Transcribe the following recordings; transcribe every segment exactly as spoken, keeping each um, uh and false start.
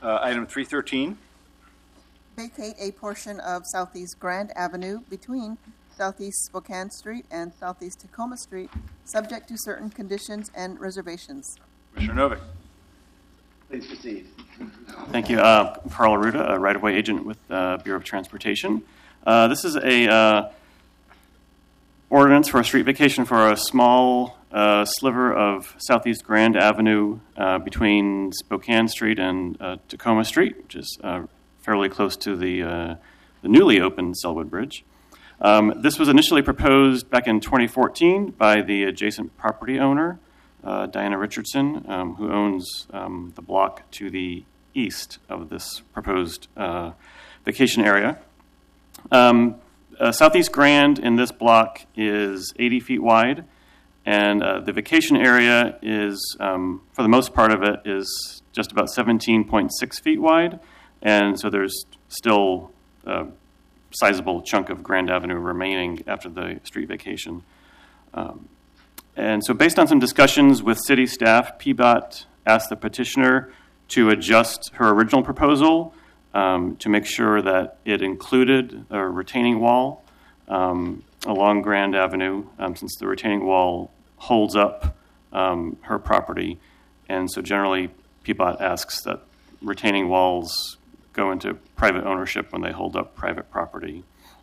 Uh, item three thirteen. Vacate a portion of Southeast Grand Avenue between Southeast Spokane Street and Southeast Tacoma Street, subject to certain conditions and reservations. Commissioner Novick. Please proceed. Thank you. Uh, Carl Aruda, a right-of-way agent with uh, Bureau of Transportation. Uh, this is a uh, ordinance for a street vacation for a small uh, sliver of Southeast Grand Avenue uh, between Spokane Street and uh, Tacoma Street, which is uh, fairly close to the, uh, the newly opened Selwood Bridge. Um, this was initially proposed back in twenty fourteen by the adjacent property owner, uh, Diana Richardson, um, who owns um, the block to the east of this proposed uh, vacation area. Um, uh, Southeast Grand in this block is eighty feet wide, and uh, the vacation area is, um, for the most part of it, is just about seventeen point six feet wide, and so there's still a sizable chunk of Grand Avenue remaining after the street vacation. Um, and so based on some discussions with city staff, P B O T asked the petitioner to adjust her original proposal um, to make sure that it included a retaining wall um, along Grand Avenue, um, since the retaining wall holds up um, her property. And so generally, P B O T asks that retaining walls go into private ownership when they hold up private property,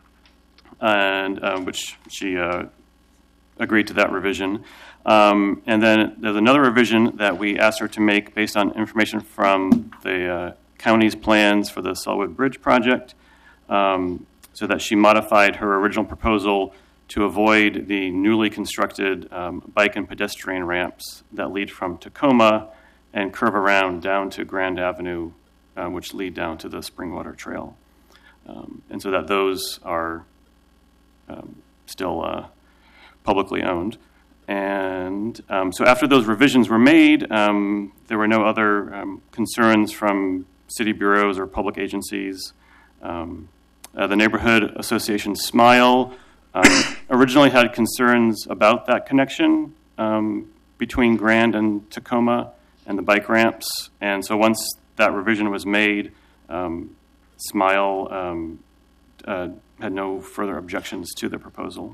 and uh, which she uh, agreed to that revision. Um, and then there's another revision that we asked her to make based on information from the uh, county's plans for the Selwood Bridge project, um, so that she modified her original proposal to avoid the newly constructed um, bike and pedestrian ramps that lead from Tacoma and curve around down to Grand Avenue, uh, which lead down to the Springwater Trail. Um, and so that those are um, still uh, publicly owned. And um, so after those revisions were made, um, there were no other um, concerns from city bureaus or public agencies. Um, uh, the Neighborhood Association SMILE um, originally had concerns about that connection um, between Grand and Tacoma and the bike ramps. And so once that revision was made, um, SMILE um, uh, had no further objections to the proposal.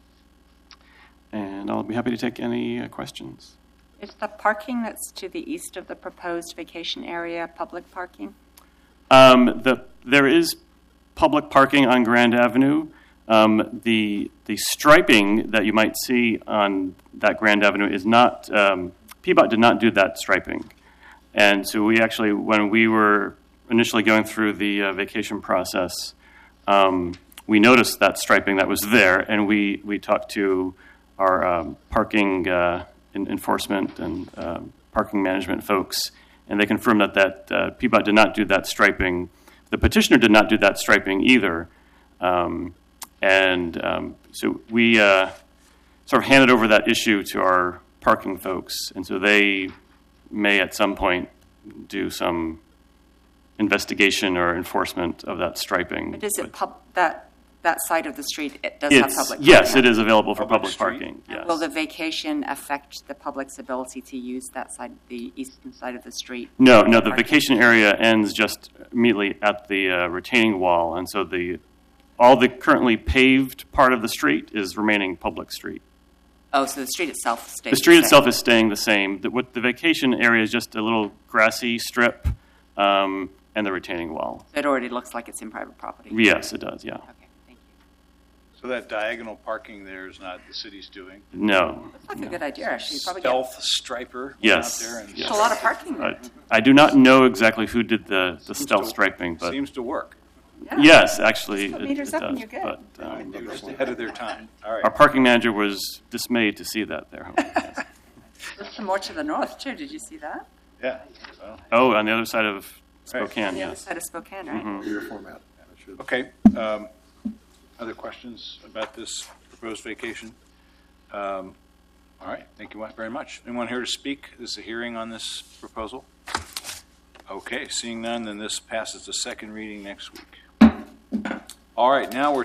And I'll be happy to take any uh, questions. Is the parking that's to the east of the proposed vacation area public parking? Um, the, there is public parking on Grand Avenue. Um, the the striping that you might see on that Grand Avenue is not, um, P B O T did not do that striping. And so we actually, when we were initially going through the uh, vacation process, um, we noticed that striping that was there, and we, we talked to our um, parking uh, in enforcement and uh, parking management folks, and they confirmed that, that uh, P B O T did not do that striping. The petitioner did not do that striping either. Um, and um, so we uh, sort of handed over that issue to our parking folks, and so they may at some point do some investigation or enforcement of that striping. But is it pub- that that side of the street, it does It's, have public parking? yes, it is available for Public public street? parking. Yes. Will the vacation affect the public's ability to use that side, the eastern side of the street? No, no, the Parking? vacation area ends just immediately at the uh, retaining wall, and so the all the currently paved part of the street is remaining public street. Oh, so the street itself stays The street same. itself is staying the same. The, what the vacation area is just a little grassy strip um, and the retaining wall. It already looks like it's in private property. Yes, it does, yeah. Okay, thank you. So that diagonal parking there is not the city's doing. No. Looks like a good idea, actually. You probably Stealth striper went Yes, out there and yes. get a lot of parking there. I, I do not know exactly who did the, the stealth to- striping, but seems to work. Yeah. yes, actually, Put it, meters it up and does. you're good. But um, They were just ahead of their time. All right. our parking manager was dismayed to see that there. Yes. There's some more to the north, too. Did you see that? Yeah. Well, Oh, on the other side of Right. Spokane, On the other yes. side of Spokane, right? Mhm. Your format. That should- okay. Um, other questions about this proposed vacation? Um, all right. Thank you very much. Anyone here to speak? This is a hearing on this proposal. Okay. Seeing none, then this passes the second reading next week. All right. Now we're